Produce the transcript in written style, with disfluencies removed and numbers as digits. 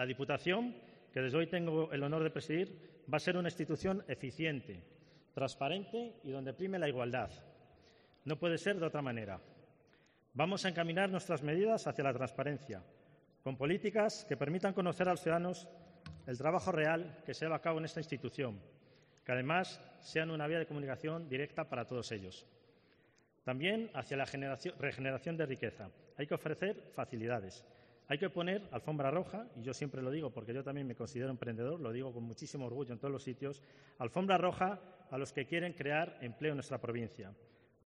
La Diputación, que desde hoy tengo el honor de presidir, va a ser una institución eficiente, transparente y donde prime la igualdad. No puede ser de otra manera. Vamos a encaminar nuestras medidas hacia la transparencia, con políticas que permitan conocer a los ciudadanos el trabajo real que se lleva a cabo en esta institución, que además sean una vía de comunicación directa para todos ellos. También hacia la regeneración de riqueza. Hay que ofrecer facilidades. Hay que poner alfombra roja, y yo siempre lo digo porque yo también me considero emprendedor, lo digo con muchísimo orgullo en todos los sitios, alfombra roja a los que quieren crear empleo en nuestra provincia.